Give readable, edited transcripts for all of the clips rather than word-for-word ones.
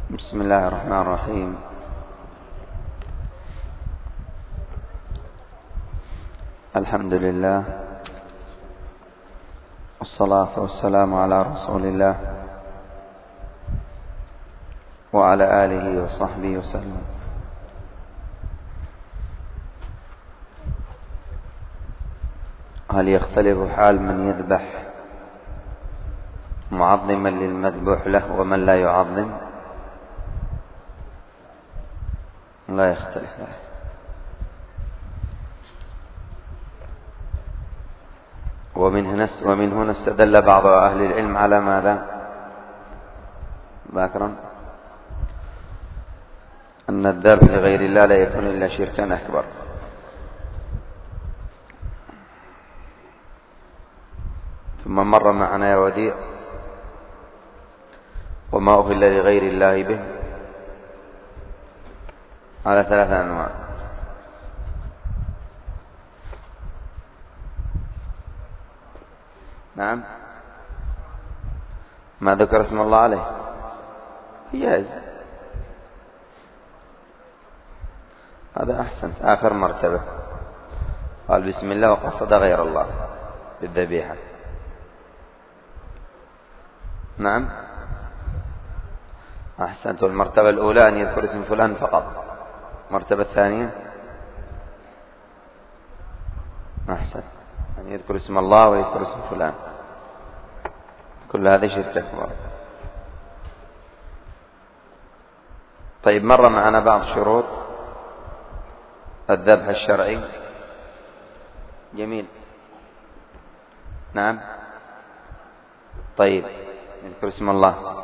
بسم الله الرحمن الرحيم. الحمد لله والصلاة والسلام على رسول الله وعلى آله وصحبه وسلم. هل يختلف حال من يذبح معظما للمذبوح له ومن لا يعظم؟ لا يختلف. ومن هنا استدل بعض أهل العلم على ماذا؟ باكرا أن الذبح لغير الله لا يكون إلا شركا أكبر. ثم مر معنا يا وديع وما أهل لغير الله به على 3 أنواع. نعم، ما ذكر اسم الله عليه يجوز، هذا أحسن. آخر مرتبة قال بسم الله وقصد غير الله بالذبيحة. نعم أحسنت. المرتبة الأولى أن يذكر اسم فلان فقط. المرتبة الثانية أحسن أن يذكر اسم الله ويذكر اسم فلان. كل هذا شرك أكبر. طيب، مر معنا بعض شروط الذبح الشرعي. جميل. نعم. طيب، يذكر اسم الله.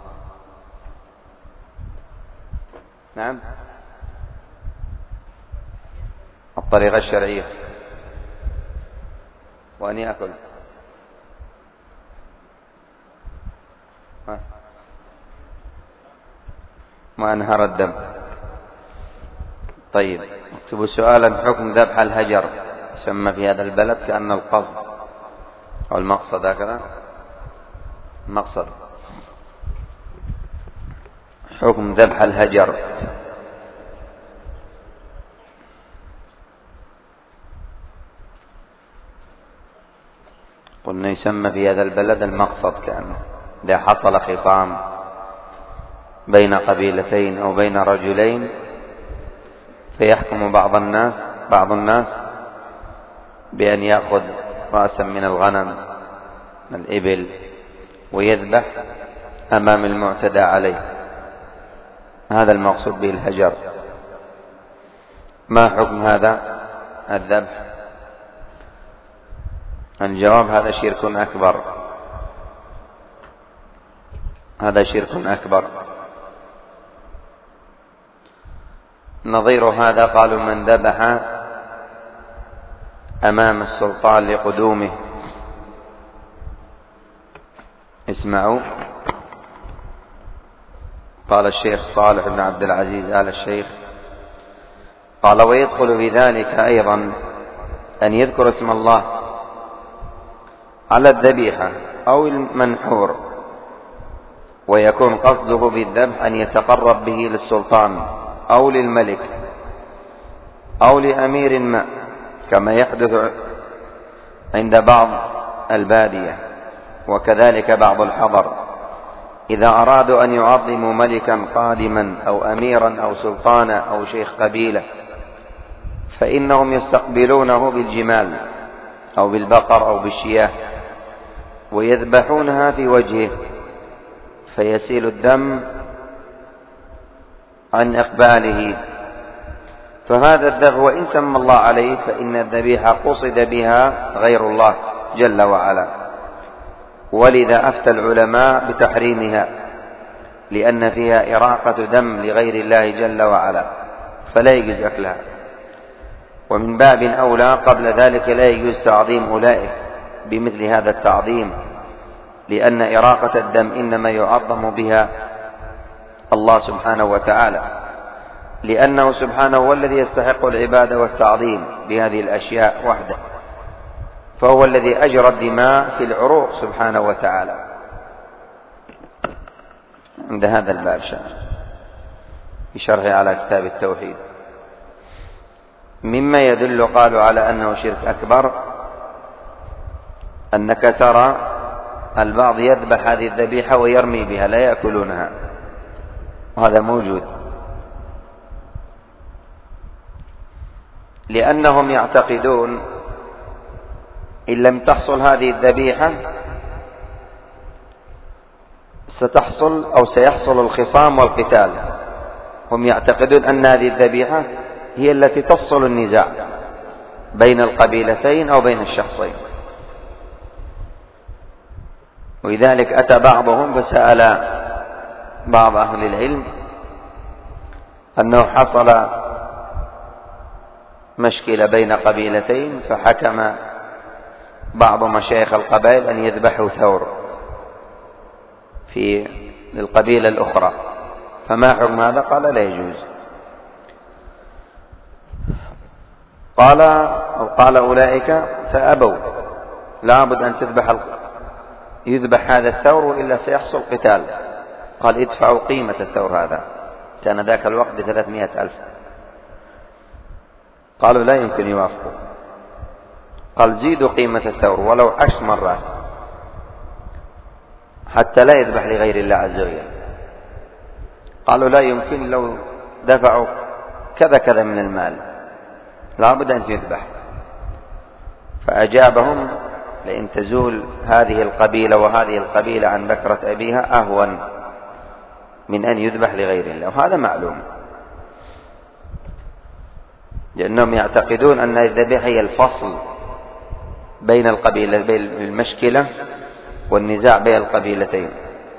نعم. الطريقة الشرعية وأن يأكل ما أنهر الدم. طيب، اكتبوا سؤالا: حكم ذبح الهجر يسمى في هذا البلد كأن القصد أو المقصد، هكذا المقصد. حكم ذبح الهجر. قلنا يسمى في هذا البلد المقصد كأنه إذا حصل خصام بين قبيلتين أو بين رجلين فيحكم بعض الناس بأن يأخذ رأسا من الغنم من الإبل ويذبح أمام المعتدى عليه. هذا المقصود به الهجر. ما حكم هذا الذبح؟ الجواب: هذا شرك أكبر. هذا شرك أكبر. نظير هذا قالوا: من ذبح أمام السلطان لقدومه. اسمعوا، قال الشيخ صالح بن عبد العزيز آل الشيخ قال: ويدخل في ذلك أيضا أن يذكر اسم الله على الذبيحة أو المنحور، ويكون قصده بالذبح أن يتقرب به للسلطان أو للملك أو لأمير ما، كما يحدث عند بعض البادية وكذلك بعض الحضر إذا أرادوا أن يعظموا ملكا قادما أو أميرا أو سلطانا أو شيخ قبيلة، فإنهم يستقبلونه بالجمال أو بالبقر أو بالشياه ويذبحونها في وجهه فيسيل الدم عن إقباله. فهذا الذبح وإن سمى الله عليه فإن الذبيحة قصد بها غير الله جل وعلا، ولذا أفتى العلماء بتحريمها لأن فيها إراقة دم لغير الله جل وعلا، فلا يجوز أكلها. ومن باب أولى قبل ذلك لا يجوز تعظيم أولئك بمثل هذا التعظيم، لأن إراقة الدم إنما يعظم بها الله سبحانه وتعالى، لأنه سبحانه هو الذي يستحق العبادة والتعظيم بهذه الأشياء وحده، فهو الذي أجرى الدماء في العروق سبحانه وتعالى. عند هذا الباب شاء بشرحه على كتاب التوحيد. مما يدل قالوا على أنه شرك أكبر أنك ترى البعض يذبح هذه الذبيحة ويرمي بها، لا يأكلونها، وهذا موجود، لأنهم يعتقدون إن لم تحصل هذه الذبيحة ستحصل أو سيحصل الخصام والقتال. هم يعتقدون أن هذه الذبيحة هي التي تفصل النزاع بين القبيلتين أو بين الشخصين. ولذلك أتى بعضهم فسأل بعض أهل العلم أنه حصل مشكلة بين قبيلتين، فحكم بعض مشايخ القبائل أن يذبحوا ثور في القبيلة الأخرى، فما حكم هذا؟ قال لا يجوز. قال أولئك فأبوا، لابد أن يذبح هذا الثور وإلا سيحصل قتال. قال ادفعوا قيمة الثور هذا، كان ذاك الوقت ب300,000. قالوا لا يمكن يوافقوا. قال زيدوا قيمة الثور ولو 10 مرات حتى لا يذبح لغير الله عز وجل. قالوا لا يمكن، لو دفعوا كذا كذا من المال لابد أن يذبح. فأجابهم لئن تزول هذه القبيلة وهذه القبيلة عن بكرة أبيها أهون من أن يذبح لغير الله، وهذا معلوم، لأنهم يعتقدون أن الذبيحة هي الفصل بين القبيلة، بين المشكلة والنزاع بين القبيلتين.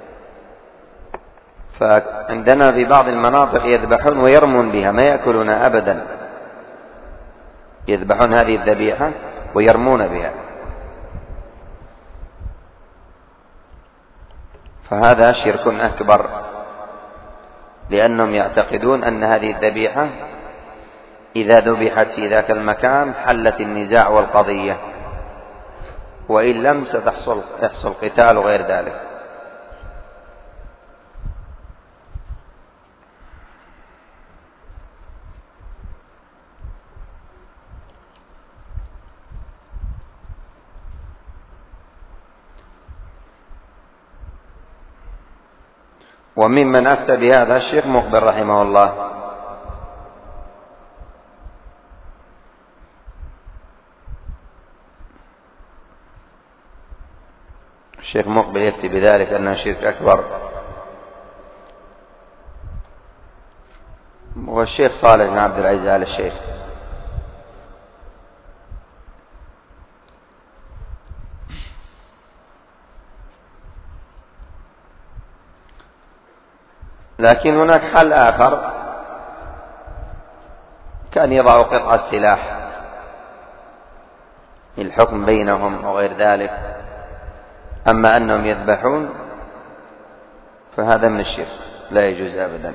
فعندنا في بعض المناطق يذبحون ويرمون بها، ما يأكلونها أبدا، يذبحون هذه الذبيحة ويرمون بها، فهذا شرك أكبر، لأنهم يعتقدون أن هذه الذبيحة إذا ذبحت في ذاك المكان حلت النزاع والقضية، وإن لم يحصل قتال وغير ذلك. وممن أفتى بهذا الشيخ مقبل رحمه الله. الشيخ مقبل يفتي بذلك أنه شرك أكبر، والشيخ صالح بن عبد العزيز آل الشيخ. لكن هناك حل آخر، كان يضع قطعة سلاح الحكم بينهم وغير ذلك. أما أنهم يذبحون فهذا من الشرك، لا يجوز أبدا.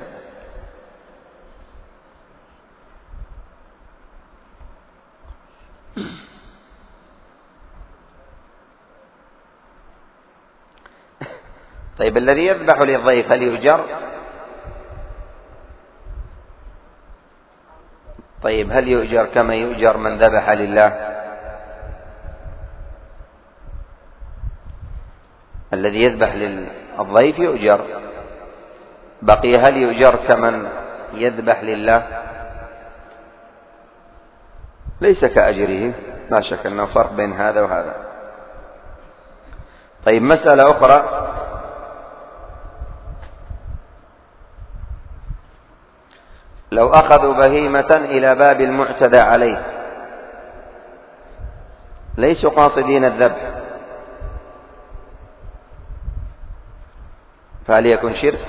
طيب الذي يذبح للضيف هل يؤجر؟ طيب هل يؤجر كما يؤجر من ذبح لله؟ الذي يذبح للضيف يؤجر، بقي هل يؤجر كمن يذبح لله؟ ليس كأجره، لا شك أنه فرق بين هذا وهذا. طيب مسألة أخرى، لو أخذوا بهيمة إلى باب المعتدى عليه ليسوا قاصدين الذبح، فهل يكون شرك؟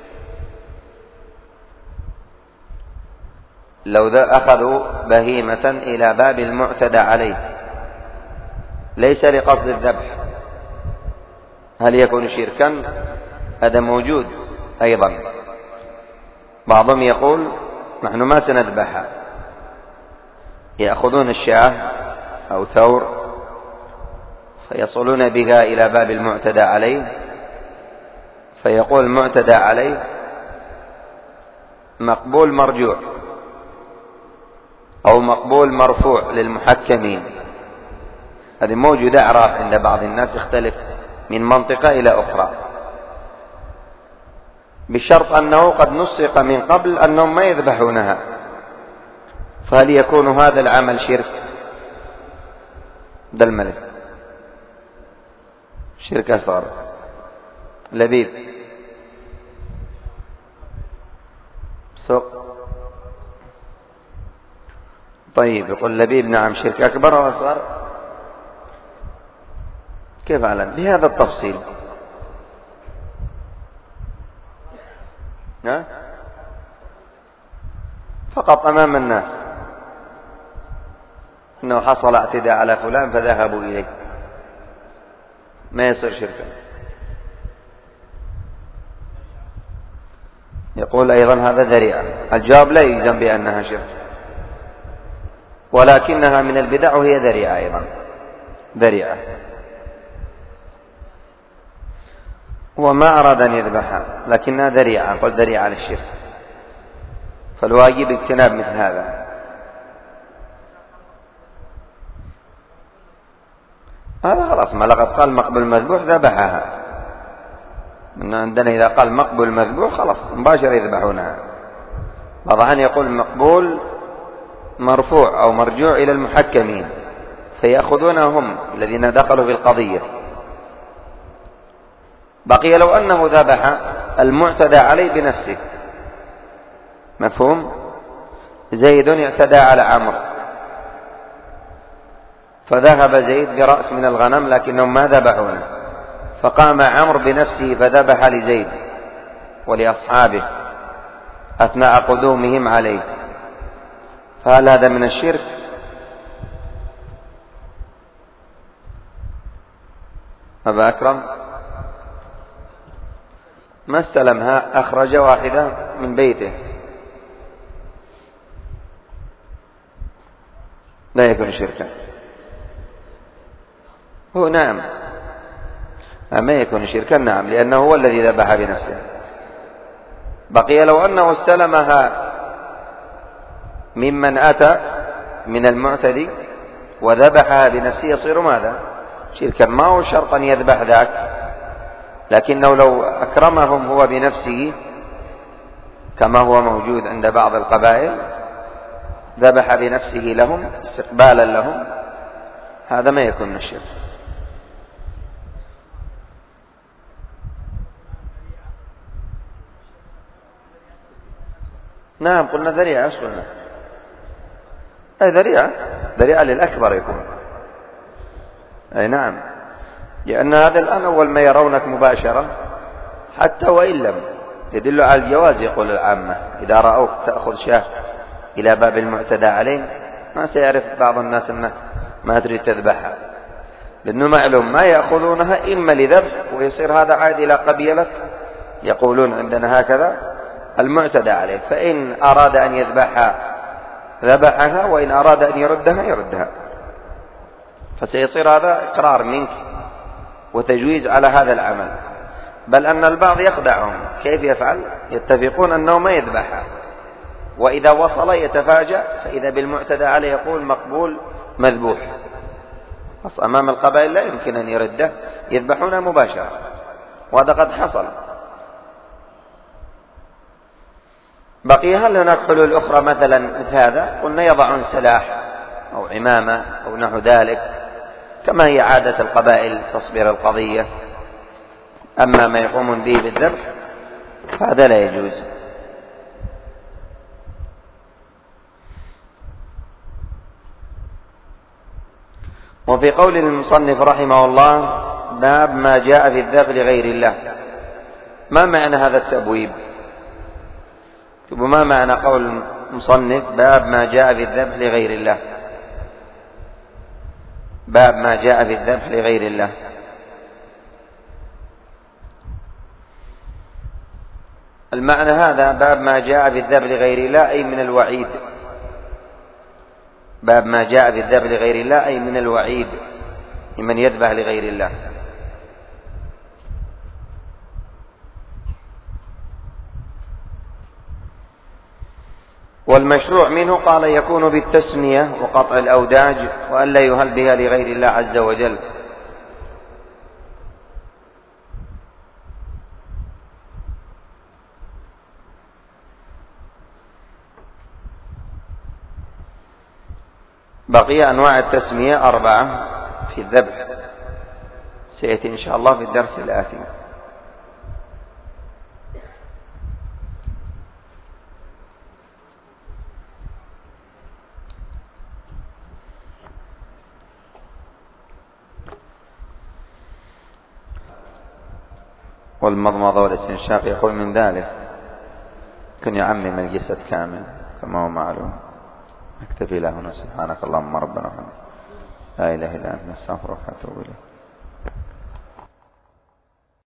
لو أخذوا بهيمة إلى باب المعتدى عليه ليس لقصد الذبح، هل يكون شركا؟ هذا موجود أيضا. بعضهم يقول نحن ما سنذبحها، يأخذون الشاة أو ثور فيصلون بها إلى باب المعتدى عليه، فيقول المعتدى عليه مقبول مرجوع أو مقبول مرفوع للمحكمين، هذه موجودة أعراف عند بعض الناس يختلف من منطقة إلى أخرى، بشرط أنه قد نسق من قبل أنهم ما يذبحونها، فهل يكون هذا العمل شرك؟ ده الملك شرك أصغر. لبيب سوق. طيب يقول لبيب نعم شرك أكبر أو أصغر؟ كيف أعلم بهذا التفصيل؟ فقط أمام الناس إنه حصل اعتداء على فلان فذهبوا إليه، ما يصير شركا. يقول أيضا هذا ذريعة. الجواب لا يلزم بأنها شرك، ولكنها من البدع وهي ذريعة أيضا، ذريعة. وما أراد أن يذبحها لكنها ذريعة، قل ذريعة للشرك، فالواجب اجتناب مثل هذا. هذا خلاص ما لقد قال مقبول المذبوح ذبحها، إن عندنا إذا قال مقبول المذبوح خلاص مباشرة يذبحونها. بعض أن يقول مقبول مرفوع أو مرجوع إلى المحكمين فيأخذونهم الذين دخلوا في القضية. بقي لو أنه ذبح المعتدى عليه بنفسه، مفهوم؟ زيد اعتدى على عمرو فذهب زيد برأس من الغنم لكنهم ما ذبحونه، فقام عمرو بنفسه فذبح لزيد ولأصحابه أثناء قدومهم عليه، فهل هذا من الشرك؟ أبا أكرم ما استلمها، أخرج واحدة من بيته، لا يكون شركا. هو نعم ما يكون شركا، نعم، لأنه هو الذي ذبح بنفسه. بقي لو أنه استلمها ممن أتى من المعتدي وذبحها بنفسه يصير ماذا؟ شركا. ما هو شرط أن يذبح ذاك، لكنه لو أكرمهم هو بنفسه كما هو موجود عند بعض القبائل، ذبح بنفسه لهم استقبالا لهم، هذا ما يكون من الشرك. نعم قلنا ذريعة، ايش قلنا؟ أي ذريعة للأكبر يكون. أي نعم، لأن هذا الآن أول ما يرونك مباشرة حتى وإن لم يدل على الجواز. يقول العامة إذا رأوك تأخذ شاة إلى باب المعتدى عليه ما سيعرف بعض الناس أنه ما تريد تذبحها، لأنه معلوم ما يأخذونها إما لذبح ويصير هذا عاد إلى قبيلة يقولون عندنا هكذا المعتدى عليه، فإن أراد أن يذبحها ذبحها، وإن أراد أن يردها، فسيصير هذا إقرار منك وتجويز على هذا العمل. بل أن البعض يخدعهم، كيف يفعل؟ يتفقون أنه ما يذبحها، وإذا وصل يتفاجأ فإذا بالمعتدى عليه يقول مقبول مذبوح، أمام القبائل لا يمكن أن يرده، يذبحونها مباشرة، وهذا قد حصل. بقي هل هناك حلول أخرى مثلا مثل هذا؟ قلنا يضعون سلاح أو عمامة أو نحو ذلك كما هي عادة القبائل تصبر القضية. أما ما يقومون به بالذبح فهذا لا يجوز. وفي قول المصنف رحمه الله باب ما جاء في الذبح لغير الله، ما معنى هذا التبويب؟ ما معنى قول المصنف باب ما جاء في الذبح لغير الله؟ باب ما جاء في الذبح لغير الله، المعنى هذا باب ما جاء في الذبح لغير الله أي من الوعيد. باب ما جاء في الذبح لغير الله أي من الوعيد لمن يذبح لغير الله. والمشروع منه قال يكون بالتسمية وقطع الأوداج وألا يهل بها لغير الله عز وجل. بقي أنواع التسمية 4 في الذبح، سيأتي إن شاء الله في الدرس الآتي. والمضمضة والاستنشاق يقول من ذلك كن يعمم الجسد كامل كما هو معلوم. نكتفي له هنا. سبحانك اللهم ربنا وبحمدك، لا إله إلا أنت، نستغفرك ونتوب إليك.